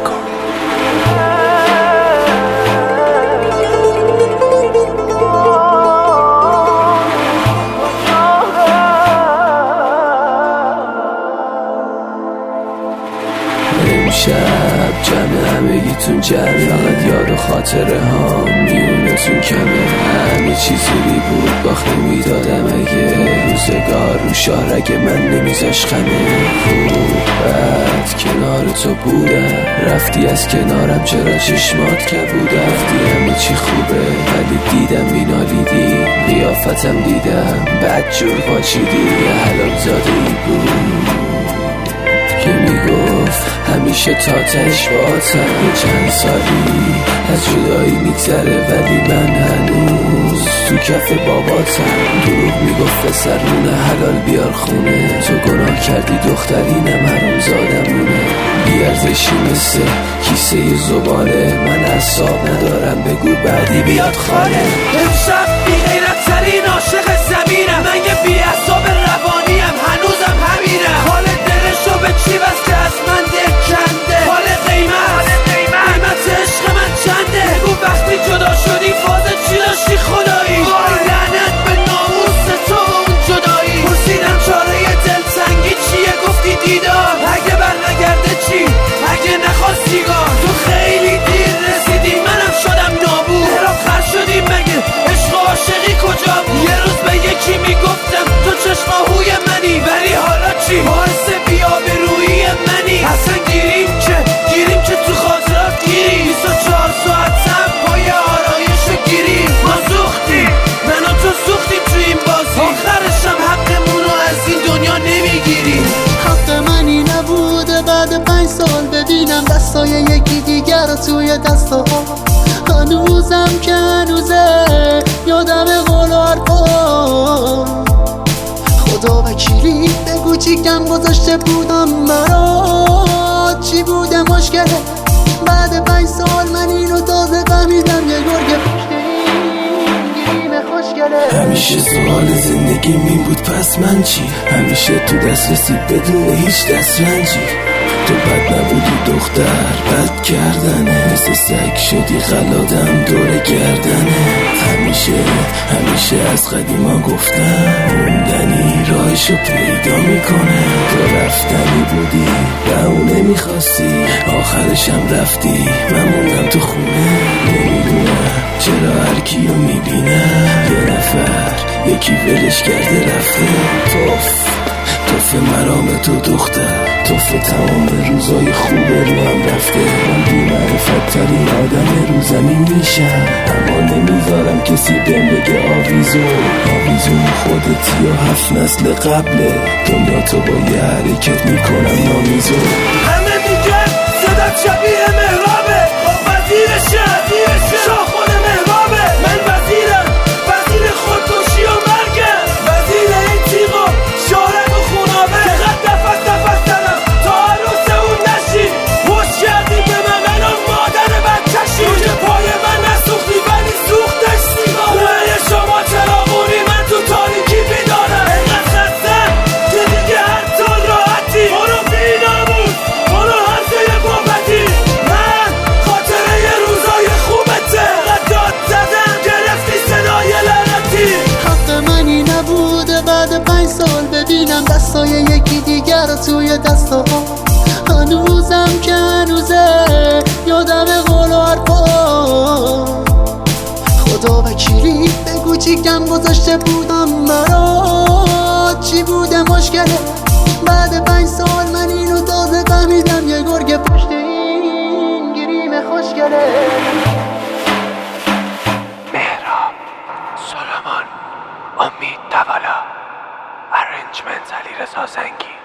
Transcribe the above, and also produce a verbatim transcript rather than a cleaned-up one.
نکن. امشب جمع همگیتون جمع، فقط یاد و خاطره ها میونتون کمه. همه چیزی بود باخت نمیدادم اگه روزگار رو شهر اگه من نمیذاش خمه. خوب بد کنار تو بودم، رفتی از کنارم چرا چشمات کبودم. رفتی همه چی خوبه ولی دیدم بینالیدی، قیافتم دیدم بد جور پاچیدی. یه حلال زاده ای بود که میگفت همیشه تا تش باهاتم. چند سالی از جدایی میگذره ولی من هنوز تو کف باباتم. دروغ میگفت پسرونه حلال بیار خونه، تو گناه کردی دخترینم حروم زادمونه. بیارزشی مثل کیسه زباله، من اعصاب ندارم بگو بعدی بیاد خاله. امشب بی غیرت ترین عاشق زمینم، من یه بی اعصاب روانیم هنوزم همینم. حال دلشو به چی بس که از من دل کنده، حال قیمت قیمت عشق من چنده. بگو وقتی جدا شدی فازه چی داشتی خدایی؟ وای لعنت به ناموس تو اون جدایی. پرسیدم چاره دلتنگی چیه گفتی دیدار، اگه بر نگرده چی اگه نخواست سیگار. تو خیلی دیر رسیدی منم شدم نابود، هراب خر شدی مگه عشق و عاشقی کجا بود؟ یه روز به یکی میگفتم تو چشماهوی منی، ولی حالا چی باعث بی‌آبرویی منی؟ اصلا گیریم که گیریم که تو خاطرات گیریم، بیست و چهار ساعت هم پای آرایش گیریم. ما سوختیم من و تو سوختیم تو این بازی، آخرشم حقمونو از این دنیا نمیگیریم. حق منی نبوده بعد پنج سال ببینم دستای یکی دیگر رو توی دستا. هنوزم که هنوزه یادم قول و حرفا، خدا وکیلی بگو چی کم گذاشته بودم برات، چی بوده مشکله؟ بعد پنج سال من اینو تازه فهمیدم، یه گرگ پشت این گیریم خوشگله. همیشه سوال زندگی این بود پس من چی؟ همیشه تو دست رسید بدون هیچ دسترنجی. تو بد نبودی دختر بد کردنه، مثل سگ شدی غلادم دور گردنه. همیشه همیشه از قدیما گفتم موندنی راهشو پیدا میکنه. تو رفتنی بودی به اون نمیخواستی، آخرشم رفتی من موندم تو خونه. نمیدونم چرا هر کیو میبینم یه نفر یکی ولش کرده رفته. توف توف مرام تو دختر، توف تمام روزای خوب رو هم رفته. من بی معرفت ترین آدم رو زمین میشم، اما نمیذارم کسی بهم بگه آویزو. آویزون خودتی و هفت نسل قبله، دنیا تو با یه حرکت میکنم نامیزو. همه میگن صدات شبیه مهرابه، خب وزیرشه شاه خود مهرابه. من وزیرم وزیر خودکشی و مرگم، وزیر این تیغا شارع و خونابه. چقدر نفس نفس دارم تا عروس اون نشی، خوش کردی به من من و مادر بچشی. روی پای من نسوختی ولی سوختش سیگاره. نه شما چراغونی من تو تاریکی بیدارم. اینقدر خستم که دیگه هر طور راحتی، برو بی ناموس برو هر جای بابتی. من خاطره ی روزای خوبته، قد داد زدم گرفتی صدای لعنتی. حق منی نبوده بعد پنج سال ببینم دستای یکی دیگر رو توی دستا. هنوزم که هنوزه یادم قول و حرفا، خدا وکیلی بگو چی کم گذاشته بودم برات، چی بوده مشکله؟ بعد پنج سال من اینو تازه فهمیدم، یه گرگ پشت این گیریم خوشگله. مهراب سلیمان، امید توالا، ارنجمنت علیرضا زنگی.